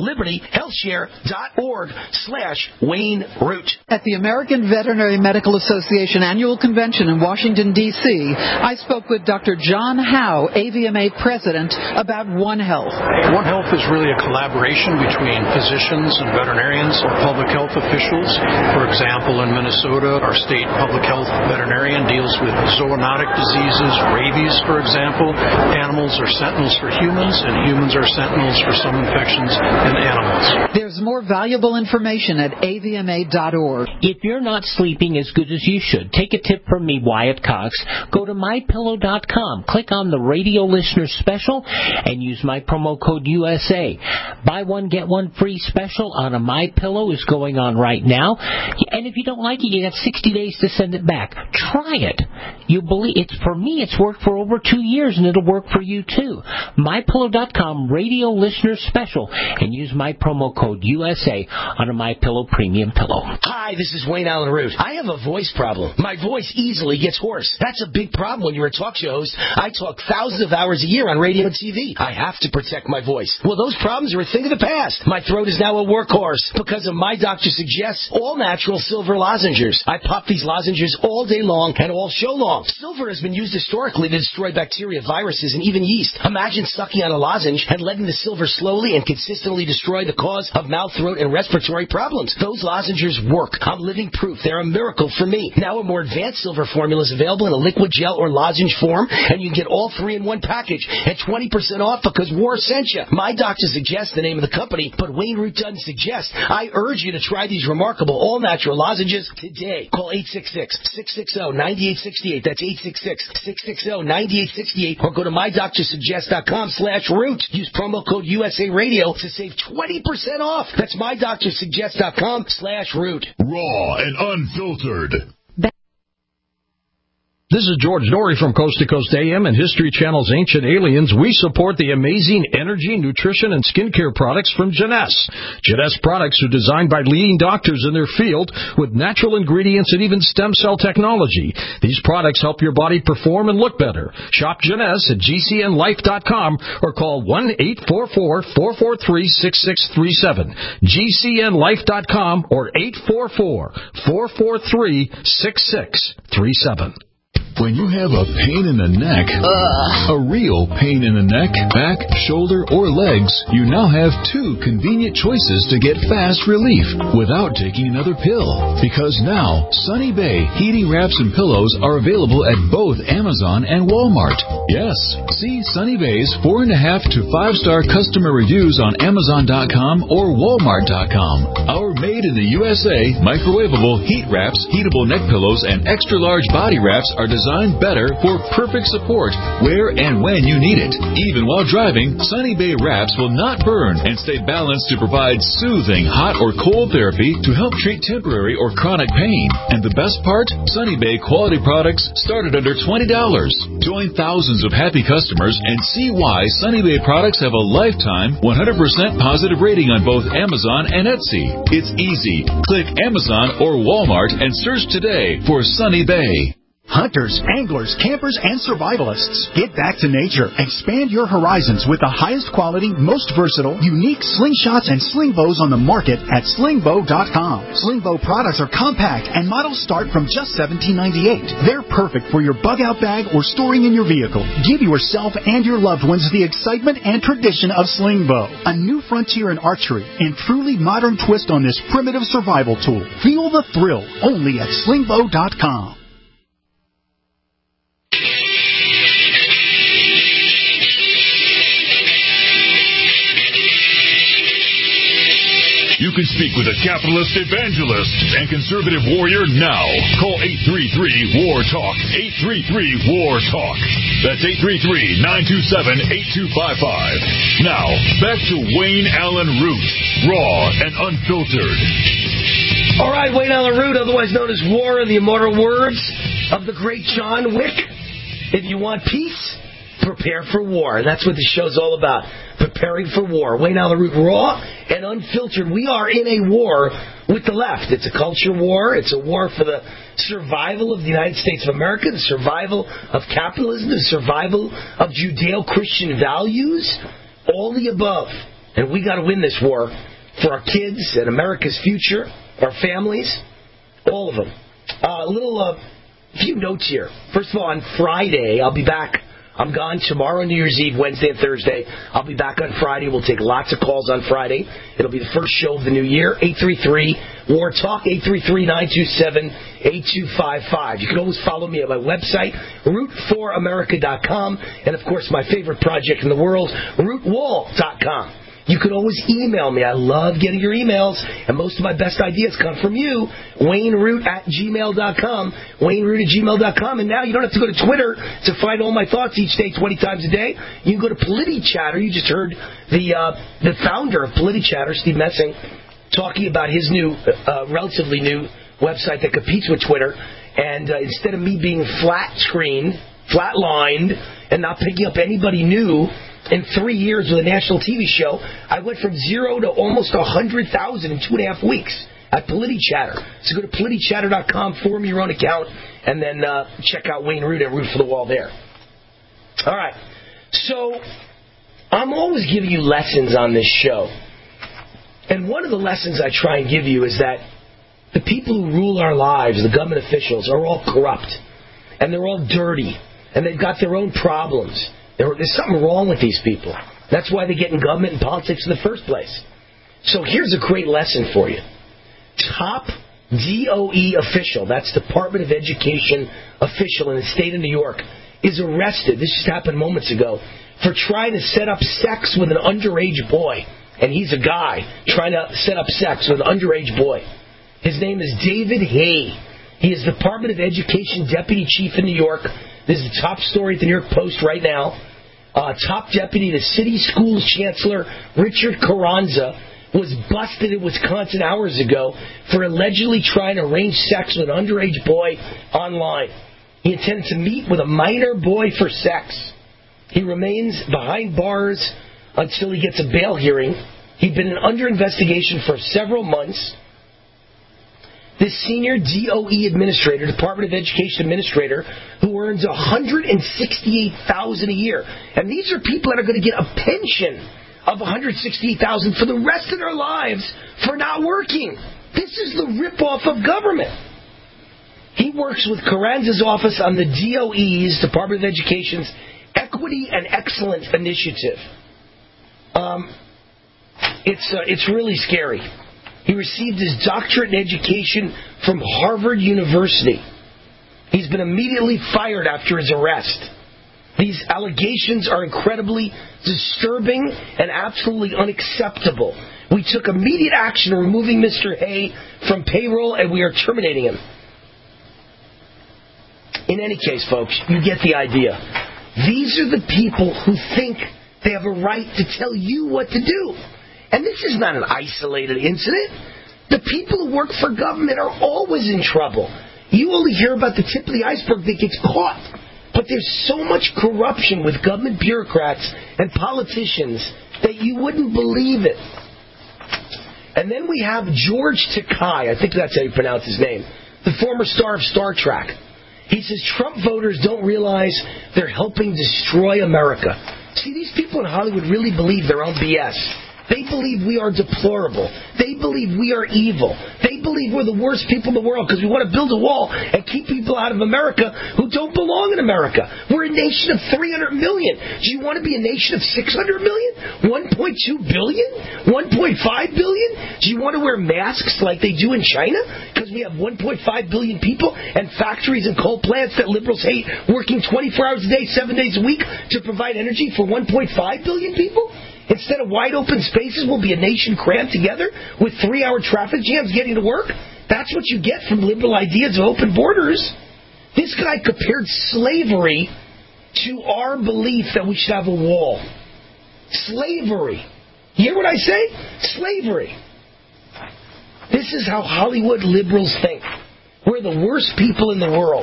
libertyhealthshare.org/Wayne Root. At the American Veterinary Medical Association Annual Convention in Washington, D.C., I spoke with Dr. John Howe, AVMA President, about One Health. One Health is really a collaboration between physicians and veterinarians or public health officials. For example, in Minnesota, our state public health veterinarian deals with zoonotic diseases, rabies, for example. Animals are sentinels for humans, and humans are sentinels for some infections in animals. There's more valuable information at avma.org. If you're not sleeping as good as you should, take a tip from me, Wyatt Cox. Go to MyPillow.com, click on the radio listener special, and use my promo code USA. Buy one, get one free special on a MyPillow is going on right now. And if you don't like it, you have 60 days to send it back. Try it. You believe it's for me, it's worked for over 2 years, and it'll work for you too. MyPillow.com, radio listener special, and use my promo code USA on a MyPillow premium pillow. Hi, this is Wayne Allen Root. I have a voice problem. My voice easily gets hoarse. That's a big problem when you're a talk show host. I talk thousands of hours a year on radio and TV. I have to protect my voice. Well, those problems are a thing of the past. My throat is now a workhorse because of My Doctor Suggests all-natural silver lozenges. I pop these lozenges all day long and all show long. Silver has been used historically to destroy bacteria, viruses, and even yeast. Imagine sucking on a lozenge and letting the silver slowly and consistently destroy the cause of mouth, throat, and respiratory problems. Those lozenges work. I'm living proof. They're a miracle for me. Now a more advanced silver formula is available in a liquid gel or lozenge form, and you can get all 3 in one package at 20% off because War sent you. My Doctor Suggests the name of the company, but Wayne Root doesn't suggest. I urge you to try these remarkable all-natural lozenges today. Call 866-660-9868. That's 866-660-9868, or go to MyDoctorSuggest.com/Root. Use promo code USA Radio to save 20% off. That's MyDoctorSuggest.com/Root. Raw and unfiltered. This is George Norrie from Coast to Coast AM and History Channel's Ancient Aliens. We support the amazing energy, nutrition, and skincare products from Jeunesse. Jeunesse products are designed by leading doctors in their field with natural ingredients and even stem cell technology. These products help your body perform and look better. Shop Jeunesse at GCNlife.com or call 1-844-443-6637. GCNlife.com or 844-443-6637. When you have a pain in the neck, a real pain in the neck, back, shoulder, or legs, you now have two convenient choices to get fast relief without taking another pill. Because now, Sunny Bay heating wraps and pillows are available at both Amazon and Walmart. Yes, see Sunny Bay's 4.5 to 5-star customer reviews on Amazon.com or Walmart.com. Our made in the USA microwavable heat wraps, heatable neck pillows, and extra large body wraps are designed better for perfect support where and when you need it. Even while driving, Sunny Bay wraps will not burn and stay balanced to provide soothing hot or cold therapy to help treat temporary or chronic pain. And the best part? Sunny Bay quality products start at under $20. Join thousands of happy customers and see why Sunny Bay products have a lifetime 100% positive rating on both Amazon and Etsy. It's easy. Click Amazon or Walmart and search today for Sunny Bay. Hunters, anglers, campers, and survivalists. Get back to nature. Expand your horizons with the highest quality, most versatile, unique slingshots and sling bows on the market at slingbow.com. Slingbow products are compact and models start from just $17.98. They're perfect for your bug-out bag or storing in your vehicle. Give yourself and your loved ones the excitement and tradition of Slingbow. A new frontier in archery and truly modern twist on this primitive survival tool. Feel the thrill only at slingbow.com. You can speak with a capitalist evangelist and conservative warrior now. Call 833-WAR-TALK. 833-WAR-TALK. That's 833-927-8255. Now, back to Wayne Allen Root, raw and unfiltered. All right, Wayne Allen Root, otherwise known as War, in the immortal words of the great John Wick. If you want peace, prepare for war. That's what this show's all about. Preparing for war. Wayne Allen Root, raw and unfiltered. We are in a war with the left. It's a culture war. It's a war for the survival of the United States of America, the survival of capitalism, the survival of Judeo-Christian values, all the above. And we got to win this war for our kids and America's future, our families, all of them. A few notes here. First of all, on Friday, I'll be back. I'm gone tomorrow, New Year's Eve, Wednesday, and Thursday. I'll be back on Friday. We'll take lots of calls on Friday. It'll be the first show of the new year. 833-WAR-TALK, 833-927-8255. You can always follow me at my website, root4america.com, and, of course, my favorite project in the world, rootwall.com. You can always email me. I love getting your emails, and most of my best ideas come from you. WayneRoot@gmail.com. WayneRoot@gmail.com. And now you don't have to go to Twitter to find all my thoughts each day, 20 times a day. You can go to PolitiChatter. You just heard the founder of PolitiChatter, Steve Messing, talking about his new, relatively new website that competes with Twitter. And instead of me being flat-lined, and not picking up anybody new, in 3 years with a national TV show, I went from 0 to almost 100,000 in 2.5 weeks at PolitiChatter. So go to PolitiChatter.com, form your own account, and then check out Wayne Root at Root for the Wall there. All right. So I'm always giving you lessons on this show. And one of the lessons I try and give you is that the people who rule our lives, the government officials, are all corrupt. And they're all dirty. And they've got their own problems. There's something wrong with these people. That's why they get in government and politics in the first place. So here's a great lesson for you. Top DOE official, that's Department of Education official in the state of New York, is arrested, this just happened moments ago, for trying to set up sex with an underage boy. And he's a guy trying to set up sex with an underage boy. His name is David Hay. He is Department of Education Deputy Chief in New York. This is the top story at the New York Post right now. Top deputy, the city schools chancellor, Richard Carranza, was busted in Wisconsin hours ago for allegedly trying to arrange sex with an underage boy online. He intended to meet with a minor boy for sex. He remains behind bars until he gets a bail hearing. He'd been under investigation for several months. This senior DOE administrator, Department of Education administrator, who earns $168,000 a year. And these are people that are going to get a pension of $168,000 for the rest of their lives for not working. This is the ripoff of government. He works with Carranza's office on the DOE's, Department of Education's, Equity and Excellence Initiative. It's really scary. He received his doctorate in education from Harvard University. He's been immediately fired after his arrest. These allegations are incredibly disturbing and absolutely unacceptable. We took immediate action removing Mr. Hay from payroll, and we are terminating him. In any case, folks, you get the idea. These are the people who think they have a right to tell you what to do. And this is not an isolated incident. The people who work for government are always in trouble. You only hear about the tip of the iceberg that gets caught. But there's so much corruption with government bureaucrats and politicians that you wouldn't believe it. And then we have George Takei, I think that's how you pronounce his name, the former star of Star Trek. He says Trump voters don't realize they're helping destroy America. See, these people in Hollywood really believe their own BS. They believe we are deplorable. They believe we are evil. They believe we're the worst people in the world because we want to build a wall and keep people out of America who don't belong in America. We're a nation of 300 million. Do you want to be a nation of 600 million? 1.2 billion? 1.5 billion? Do you want to wear masks like they do in China? Because we have 1.5 billion people and factories and coal plants that liberals hate working 24 hours a day, 7 days a week to provide energy for 1.5 billion people? Instead of wide open spaces, we'll be a nation crammed together with 3-hour traffic jams getting to work. That's what you get from liberal ideas of open borders. This guy compared slavery to our belief that we should have a wall. Slavery. You hear what I say? Slavery. This is how Hollywood liberals think. We're the worst people in the world.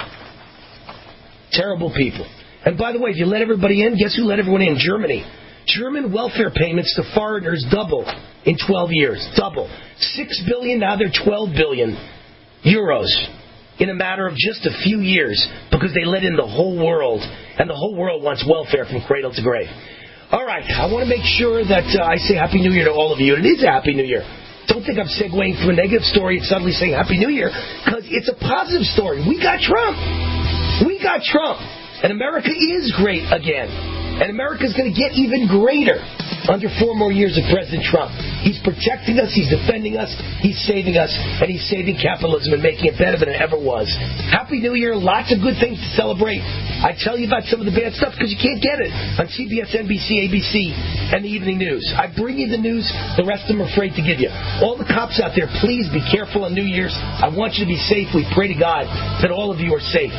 Terrible people. And by the way, if you let everybody in, guess who let everyone in? Germany. German welfare payments to foreigners doubled in 12 years. Double. 6 billion, now they're 12 billion euros in a matter of just a few years because they let in the whole world. And the whole world wants welfare from cradle to grave. All right, I want to make sure that I say Happy New Year to all of you. And it is a Happy New Year. Don't think I'm segueing from a negative story and suddenly saying Happy New Year, because it's a positive story. We got Trump. We got Trump. And America is great again. And America's going to get even greater under 4 more years of President Trump. He's protecting us, he's defending us, he's saving us, and he's saving capitalism and making it better than it ever was. Happy New Year, lots of good things to celebrate. I tell you about some of the bad stuff because you can't get it on CBS, NBC, ABC, and the evening news. I bring you the news, the rest of them are afraid to give you. All the cops out there, please be careful on New Year's. I want you to be safe. We pray to God that all of you are safe.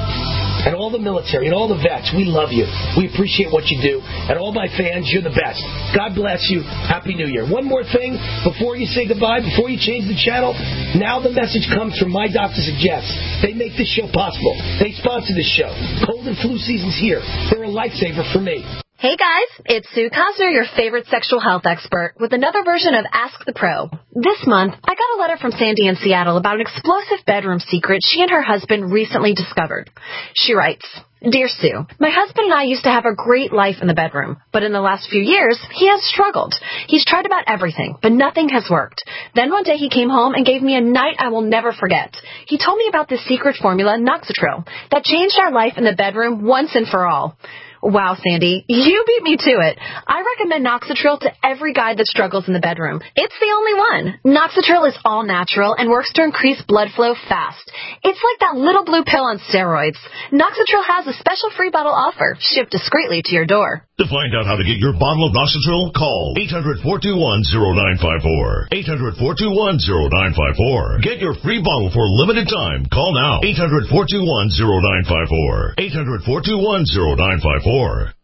And all the military and all the vets, we love you. We appreciate what you do. And all my fans, you're the best. God bless you. Happy New Year. One more thing before you say goodbye, before you change the channel. Now the message comes from My Doctor Suggests. They make this show possible. They sponsor this show. Cold and flu season's here. They're a lifesaver for me. Hey guys, it's Sue Cosner, your favorite sexual health expert, with another version of Ask the Pro. This month, I got a letter from Sandy in Seattle about an explosive bedroom secret she and her husband recently discovered. She writes, Dear Sue, my husband and I used to have a great life in the bedroom, but in the last few years, he has struggled. He's tried about everything, but nothing has worked. Then one day he came home and gave me a night I will never forget. He told me about the secret formula, Noxatril, that changed our life in the bedroom once and for all. Wow, Sandy, you beat me to it. I recommend Noxatril to every guy that struggles in the bedroom. It's the only one. Noxatril is all natural and works to increase blood flow fast. It's like that little blue pill on steroids. Noxatril has a special free bottle offer, shipped discreetly to your door. To find out how to get your bottle of Noxatril, call 800-421-0954. 800-421-0954. Get your free bottle for a limited time. Call now. 800-421-0954. 800-421-0954.